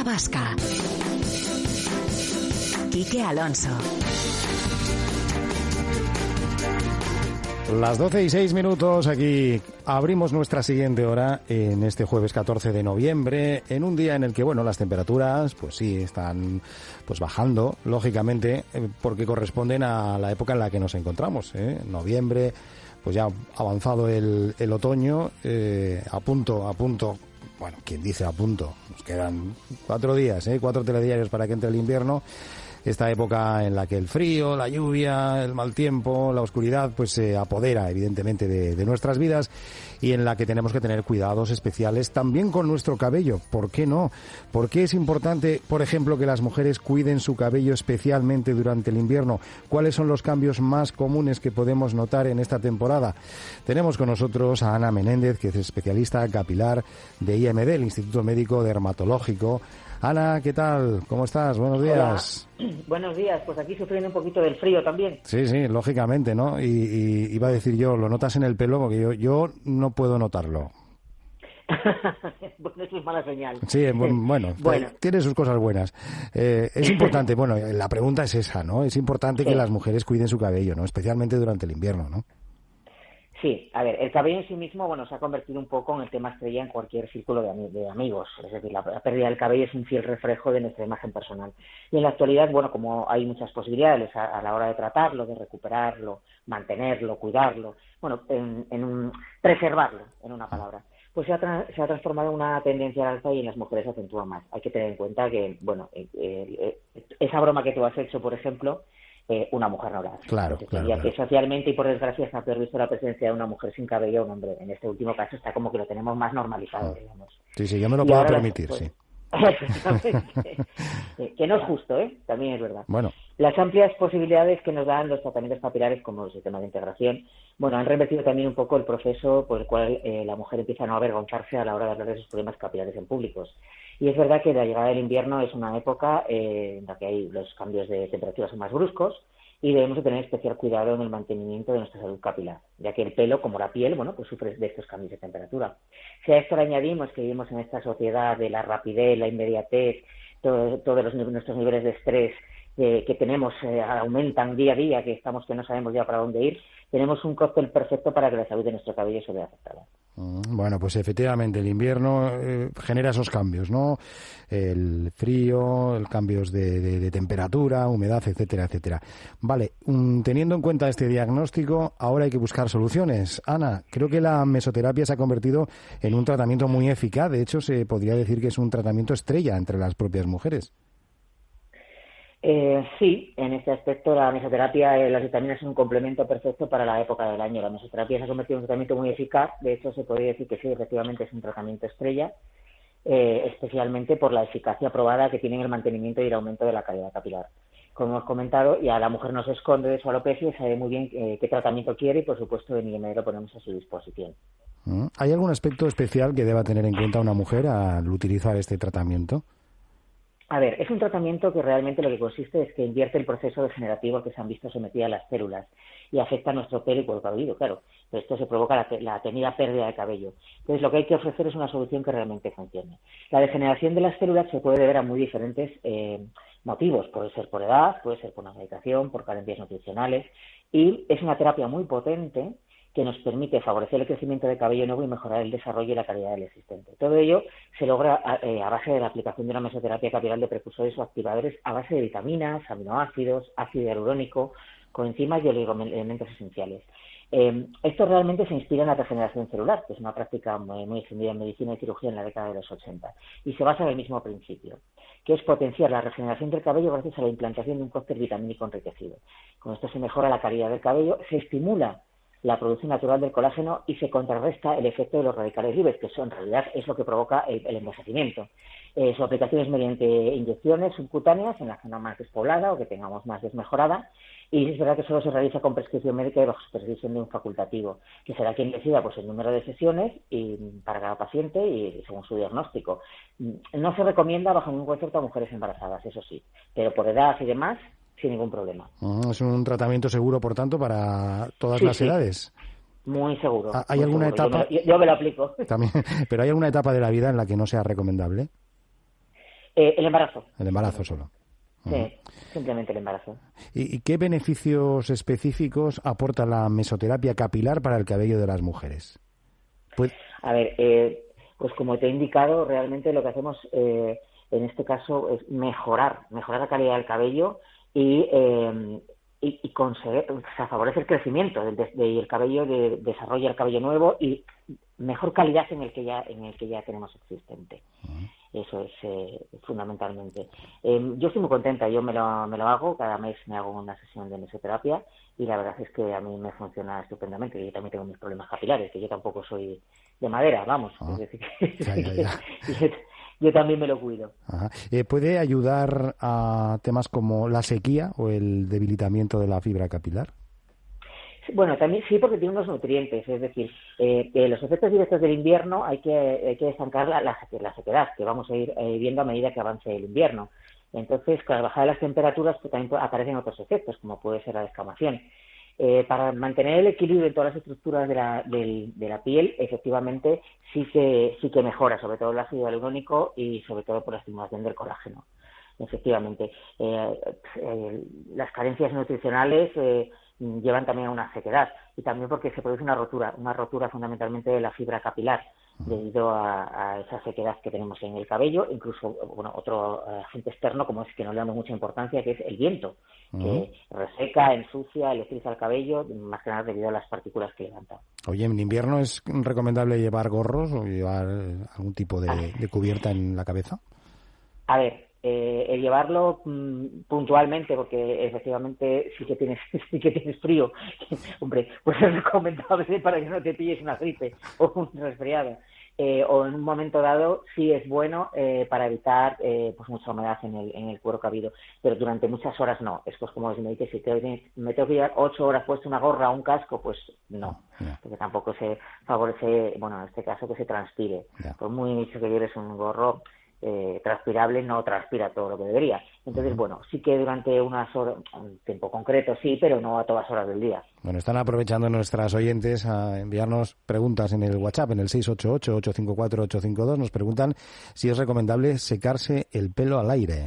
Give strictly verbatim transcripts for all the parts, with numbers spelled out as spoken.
Vasca. Quique Alonso. Las doce y seis minutos, aquí abrimos nuestra siguiente hora en este jueves catorce de noviembre, en un día en el que, bueno, las temperaturas, pues sí, están pues bajando, lógicamente, porque corresponden a la época en la que nos encontramos, ¿eh? Noviembre, pues ya avanzado el, el otoño, eh, a punto, a punto, bueno, quien dice a punto, nos quedan cuatro días, ¿eh? Cuatro telediarios para que entre el invierno. Esta época en la que el frío, la lluvia, el mal tiempo, la oscuridad, pues se apodera evidentemente de, de nuestras vidas y en la que tenemos que tener cuidados especiales también con nuestro cabello. ¿Por qué no? ¿Por qué es importante, por ejemplo, que las mujeres cuiden su cabello especialmente durante el invierno? ¿Cuáles son los cambios más comunes que podemos notar en esta temporada? Tenemos con nosotros a Ana Menéndez, que es especialista capilar de I M D, el Instituto Médico Dermatológico. Ana, ¿qué tal? ¿Cómo estás? Buenos días. Hola. Buenos días. Pues aquí sufriendo un poquito del frío también. Sí, sí, lógicamente, ¿no? Y, y iba a decir yo, ¿lo notas en el pelo? Porque yo, yo no puedo notarlo. Bueno, eso es mala señal. Sí, bueno, bueno. Tiene sus cosas buenas. Eh, es importante, bueno, la pregunta es esa, ¿no? Es importante sí. que las mujeres cuiden su cabello, ¿no? Especialmente durante el invierno, ¿no? Sí, a ver, el cabello en sí mismo, bueno, se ha convertido un poco en el tema estrella en cualquier círculo de, am- de amigos. Es decir, la, la pérdida del cabello es un fiel reflejo de nuestra imagen personal. Y en la actualidad, bueno, como hay muchas posibilidades a, a la hora de tratarlo, de recuperarlo, mantenerlo, cuidarlo, bueno, en, en un, preservarlo, en una palabra, pues se ha, tra- se ha transformado en una tendencia al alza y en las mujeres se acentúa más. Hay que tener en cuenta que, bueno, eh, eh, esa broma que tú has hecho, por ejemplo, Eh, una mujer no la hace. Claro, Entonces, claro, diría claro. que socialmente y por desgracia se ha peor visto la presencia de una mujer sin cabello a un hombre. En este último caso está como que lo tenemos más normalizado, Ah. digamos. Sí, sí, yo me lo Y puedo ahora las- permitir, pues, sí. efectivamente. Eh, que no es justo, ¿eh? También es verdad. Bueno, Las amplias posibilidades que nos dan los tratamientos capilares como los sistemas de integración, bueno, han revertido también un poco el proceso por el cual eh, la mujer empieza a no avergonzarse a la hora de hablar de sus problemas capilares en públicos. Y es verdad que la llegada del invierno es una época eh, en la que hay los cambios de temperatura son más bruscos y debemos de tener especial cuidado en el mantenimiento de nuestra salud capilar, ya que el pelo, como la piel, bueno, pues sufre de estos cambios de temperatura. Si a esto le añadimos que vivimos en esta sociedad de la rapidez, la inmediatez, todo, todos los, nuestros niveles de estrés eh, que tenemos eh, aumentan día a día, que estamos que no sabemos ya para dónde ir, tenemos un cóctel perfecto para que la salud de nuestro cabello se vea afectada. bueno, pues efectivamente el invierno eh, genera esos cambios, ¿no? El frío, el cambios de, de, de temperatura, humedad, etcétera, etcétera. Vale, um, teniendo en cuenta este diagnóstico, ahora hay que buscar soluciones. Ana, creo que la mesoterapia se ha convertido en un tratamiento muy eficaz. De hecho, se podría decir que es un tratamiento estrella entre las propias mujeres. Eh, sí, en este aspecto la mesoterapia, eh, las vitaminas son un complemento perfecto para la época del año. La mesoterapia se ha convertido en un tratamiento muy eficaz. De hecho, se podría decir que sí, efectivamente es un tratamiento estrella, eh, especialmente por la eficacia probada que tiene en el mantenimiento y el aumento de la calidad capilar. Como hemos comentado, y a la mujer no se esconde de su alopecia y sabe muy bien eh, qué tratamiento quiere y, por supuesto, en I M D lo ponemos a su disposición. ¿Hay algún aspecto especial que deba tener en cuenta una mujer al utilizar este tratamiento? A ver, es un tratamiento que realmente lo que consiste es que invierte el proceso degenerativo que se han visto sometidas las células y afecta a nuestro pelo y cuero cabelludo, claro. Pero esto se provoca la, la temida pérdida de cabello. Entonces, lo que hay que ofrecer es una solución que realmente funcione. La degeneración de las células se puede deber a muy diferentes eh, motivos. Puede ser por edad, puede ser por una medicación, por carencias nutricionales. Y es una terapia muy potente que nos permite favorecer el crecimiento de cabello nuevo y mejorar el desarrollo y la calidad del existente. Todo ello se logra a, eh, a base de la aplicación de una mesoterapia capilar de precursores o activadores a base de vitaminas, aminoácidos, ácido hialurónico, coenzimas y oligoelementos esenciales. Eh, esto realmente se inspira en la regeneración celular, que es una práctica muy, muy extendida en medicina y cirugía en la década de los ochenta, y se basa en el mismo principio, que es potenciar la regeneración del cabello gracias a la implantación de un cóctel vitamínico enriquecido. Con esto se mejora la calidad del cabello, se estimula la producción natural del colágeno y se contrarresta el efecto de los radicales libres, que eso en realidad es lo que provoca el, el envejecimiento. Eh, su aplicación es mediante inyecciones subcutáneas en la zona más despoblada o que tengamos más desmejorada, y es verdad que solo se realiza con prescripción médica y bajo supervisión de un facultativo, que será quien decida pues el número de sesiones y, para cada paciente y según su diagnóstico. No se recomienda bajo ningún concepto a mujeres embarazadas, eso sí, pero por edad y demás, sin ningún problema. Uh, es un tratamiento seguro, por tanto, para todas sí, las sí. edades. Muy seguro. ¿Hay muy alguna seguro. etapa? Yo me, lo, yo, yo me lo aplico. También, pero ¿hay alguna etapa de la vida en la que no sea recomendable? Eh, el embarazo. El embarazo solo. Sí, uh-huh. Simplemente el embarazo. ¿Y, ¿Y qué beneficios específicos aporta la mesoterapia capilar para el cabello de las mujeres? Pues... A ver, eh, pues como te he indicado, realmente lo que hacemos eh, en este caso es mejorar, mejorar la calidad del cabello y, eh, y, y conseguir, o sea, favorecer el crecimiento del de, de, el cabello, de, desarrolla el cabello nuevo y mejor calidad en el que ya en el que ya tenemos existente. Uh-huh. Eso es eh, fundamentalmente. Eh, yo estoy muy contenta, yo me lo, me lo hago, cada mes me hago una sesión de mesoterapia y la verdad es que a mí me funciona estupendamente. Yo también tengo mis problemas capilares, que yo tampoco soy de madera, vamos. Ah, es decir, que, ya, ya, ya. yo, yo también me lo cuido. Ajá. Eh, ¿Puede ayudar a temas como la sequía o el debilitamiento de la fibra capilar? Bueno, también sí, porque tiene unos nutrientes, es decir, eh, que los efectos directos del invierno hay que, hay que estancar la, la, la sequedad, que vamos a ir eh, viendo a medida que avance el invierno. Entonces, con la bajada de las temperaturas pues, también aparecen otros efectos, como puede ser la descamación. Eh, para mantener el equilibrio en todas las estructuras de la, de, de la piel, efectivamente, sí que, sí que mejora, sobre todo el ácido hialurónico y sobre todo por la estimulación del colágeno. Efectivamente, eh, eh, las carencias nutricionales eh, llevan también a una sequedad y también porque se produce una rotura, una rotura fundamentalmente de la fibra capilar debido a, a esa sequedad que tenemos en el cabello, incluso bueno otro agente externo como es que no le damos mucha importancia, que es el viento, uh-huh. que reseca, ensucia, electriza el cabello, más que nada debido a las partículas que levanta. Oye, ¿en invierno es recomendable llevar gorros o llevar algún tipo de, de cubierta en la cabeza? A ver, eh, el llevarlo mmm, puntualmente, porque efectivamente sí que tienes sí que tienes frío, hombre, pues es recomendable para que no te pilles una gripe o un resfriado. Eh, o en un momento dado sí es bueno eh, para evitar eh, pues mucha humedad en el, en el cuero cabelludo, pero durante muchas horas no. Esto es como si me dices, si te, me tengo que llevar ocho horas puesto una gorra o un casco, pues no, yeah. porque tampoco se favorece, bueno, en este caso que se transpire. Yeah. Por muy mucho que lleves un gorro eh, transpirable, no transpira todo lo que debería. Entonces, uh-huh. bueno, sí que durante unas horas, un tiempo concreto sí, pero no a todas horas del día. Bueno, están aprovechando nuestras oyentes a enviarnos preguntas en el WhatsApp, en el seis ocho ocho, ocho cinco cuatro, ocho cinco dos. Nos preguntan si es recomendable secarse el pelo al aire.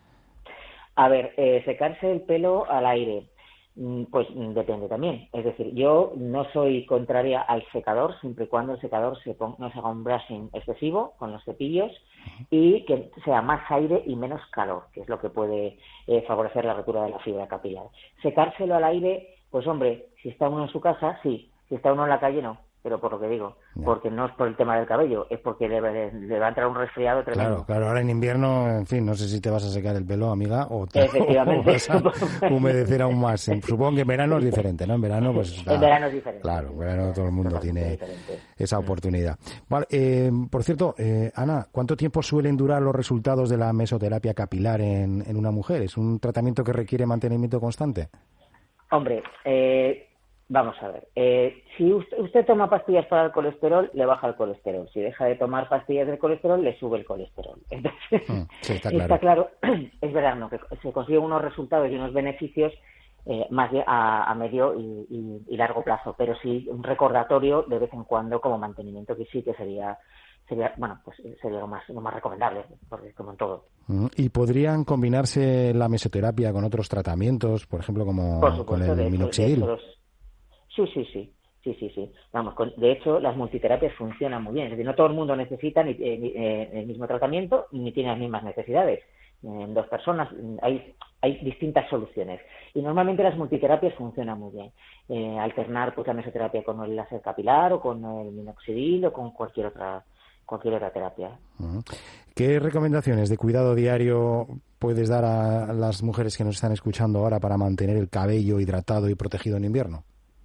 A ver, eh, secarse el pelo al aire, pues depende también. Es decir, yo no soy contraria al secador, siempre y cuando el secador se ponga, no se haga un brushing excesivo con los cepillos y que sea más aire y menos calor, que es lo que puede eh, favorecer la rotura de la fibra capilar. Secárselo al aire, pues hombre, si está uno en su casa, sí. Si está uno en la calle, no. Pero por lo que digo, no. porque no es por el tema del cabello, es porque le, le, le va a entrar un resfriado tremendo. Claro, claro, ahora en invierno, en fin, no sé si te vas a secar el pelo, amiga, o te Efectivamente. o vas a humedecer aún más. Supongo que en verano es diferente, ¿no? En verano, pues... Está, en verano es diferente. Claro, en verano todo el mundo tiene diferente. esa oportunidad. Vale, eh, por cierto, eh, Ana, ¿cuánto tiempo suelen durar los resultados de la mesoterapia capilar en, en una mujer? ¿Es un tratamiento que requiere mantenimiento constante? Hombre, eh... Vamos a ver, eh, si usted, usted toma pastillas para el colesterol, le baja el colesterol. Si deja de tomar pastillas del colesterol, le sube el colesterol. Entonces, mm, sí, está claro. Está claro, es verdad, ¿no? Que se consiguen unos resultados y unos beneficios eh, más a, a medio y, y, y largo plazo, pero sí un recordatorio de vez en cuando como mantenimiento, que sí que sería... sería bueno pues sería lo más lo más recomendable, porque como en todo. ¿Y podrían combinarse la mesoterapia con otros tratamientos, por ejemplo, como por supuesto, con el de, minoxidil? De, de Sí, sí, sí, sí, sí, sí. Vamos, con, de hecho, las multiterapias funcionan muy bien. Es decir, no todo el mundo necesita ni, eh, ni, eh, el mismo tratamiento ni tiene las mismas necesidades. En dos personas hay, hay distintas soluciones. Y normalmente las multiterapias funcionan muy bien. Eh, alternar pues la mesoterapia con el láser capilar o con el minoxidil o con cualquier otra cualquier otra terapia. ¿Qué recomendaciones de cuidado diario puedes dar a las mujeres que nos están escuchando ahora para mantener el cabello hidratado y protegido en invierno?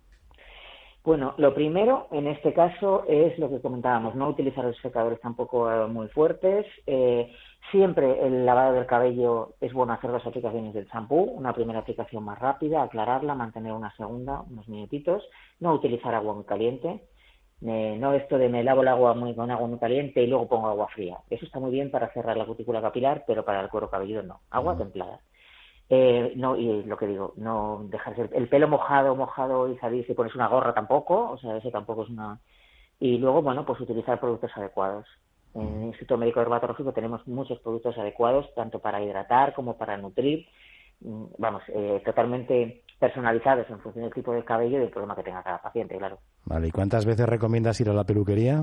Bueno, lo primero en este caso es lo que comentábamos, no utilizar los secadores tampoco eh, muy fuertes. Eh, siempre el lavado del cabello es bueno hacer dos aplicaciones del champú, una primera aplicación más rápida, aclararla, mantener una segunda, unos minutitos, no utilizar agua muy caliente, eh, no esto de me lavo el agua muy, con agua muy caliente y luego pongo agua fría. Eso está muy bien para cerrar la cutícula capilar, pero para el cuero cabelludo no, agua templada. Eh, no, y lo que digo, no dejarse el, el pelo mojado, mojado y salir si pones una gorra tampoco, o sea, eso tampoco es una... Y luego, bueno, pues utilizar productos adecuados. En el Instituto Médico Dermatológico tenemos muchos productos adecuados, tanto para hidratar como para nutrir, vamos, eh, totalmente personalizados en función del tipo de cabello y del problema que tenga cada paciente, claro. Vale, ¿y cuántas veces recomiendas ir a la peluquería?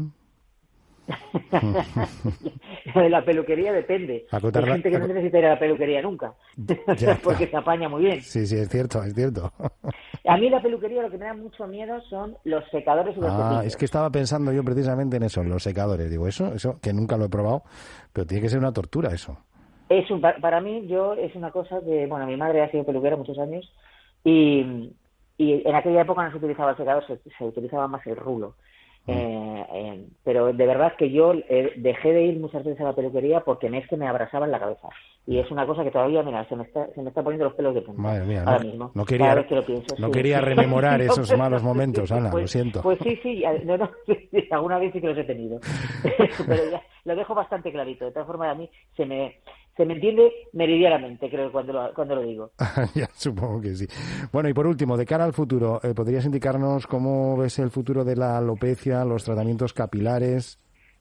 De la peluquería depende. Acotarla... Hay gente que no necesita ir a la peluquería nunca, porque se apaña muy bien. Sí, sí, es cierto, es cierto. A mí la peluquería lo que me da mucho miedo son los secadores y los Ah, cepillos. es que estaba pensando yo precisamente en eso, en los secadores. Digo, eso, eso, que nunca lo he probado, pero tiene que ser una tortura eso. Es un, para mí, yo, es una cosa que, bueno, mi madre ha sido peluquera muchos años y, y en aquella época no se utilizaba el secador, se, se utilizaba más el rulo. Eh, eh, pero de verdad que yo eh, dejé de ir muchas veces a la peluquería porque me es que me abrasaba en la cabeza y es una cosa que todavía, mira, se me está, se me está poniendo los pelos de punta. Madre mía, ahora no, mismo. no quería, Cada vez que lo pienso, no sí. quería rememorar esos malos momentos, Ana, pues, lo siento. Pues sí, sí, no, no, sí, alguna vez sí que los he tenido, pero ya lo dejo bastante clarito. De todas formas, a mí se me se me entiende meridianamente, creo, cuando lo, cuando lo digo. Ya, supongo que sí. Bueno, y por último, de cara al futuro, eh, ¿podrías indicarnos cómo ves el futuro de la alopecia, los tratamientos capilares?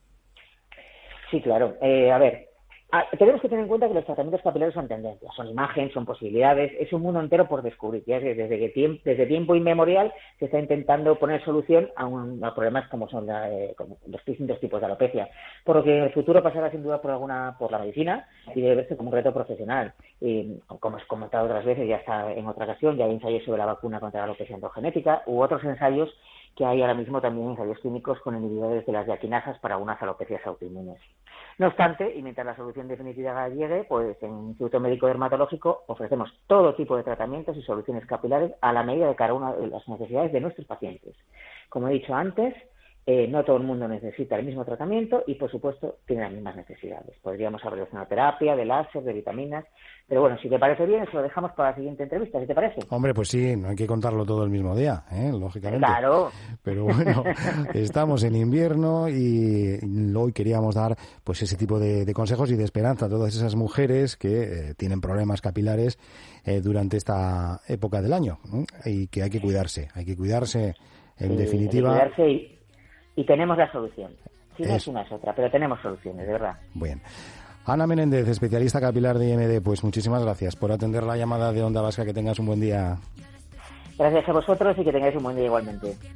Sí, claro. Eh, a ver, a, tenemos que tener en cuenta que los tratamientos capilares son tendencias, son imagen, son posibilidades, es un mundo entero por descubrir. Ya que desde, que tiemp, desde tiempo inmemorial se está intentando poner solución a, un, a problemas como son la, eh, como los distintos tipos de alopecia. Por lo que el futuro pasará sin duda por alguna por la medicina y debe verse como un reto profesional. Y, como he comentado otras veces, ya está en otra ocasión, ya hay ensayos sobre la vacuna contra la alopecia androgenética u otros ensayos que hay ahora mismo también ensayos clínicos con inhibidores de las diaquinasas para unas alopecias autoinmunes. No obstante, y mientras la solución definitiva llegue, pues en el Instituto Médico Dermatológico ofrecemos todo tipo de tratamientos y soluciones capilares a la medida de cada una de las necesidades de nuestros pacientes. Como he dicho antes, eh, no todo el mundo necesita el mismo tratamiento y, por supuesto, tiene las mismas necesidades. Podríamos hablar de ozonoterapia, de láser, de vitaminas, pero bueno, si te parece bien, eso lo dejamos para la siguiente entrevista, ¿si te parece? Hombre, pues sí, no hay que contarlo todo el mismo día, ¿eh? Lógicamente. Claro. Pero bueno, estamos en invierno y hoy queríamos dar pues ese tipo de, de consejos y de esperanza a todas esas mujeres que eh, tienen problemas capilares eh, durante esta época del año, ¿no? Y que hay que cuidarse, hay que cuidarse en sí, definitiva. Hay que cuidarse y, y tenemos la solución. Si no es una es otra, pero tenemos soluciones, de verdad. Bien. Ana Menéndez, especialista capilar de I M D, pues muchísimas gracias por atender la llamada de Onda Vasca. Que tengas un buen día. Gracias a vosotros y que tengáis un buen día igualmente.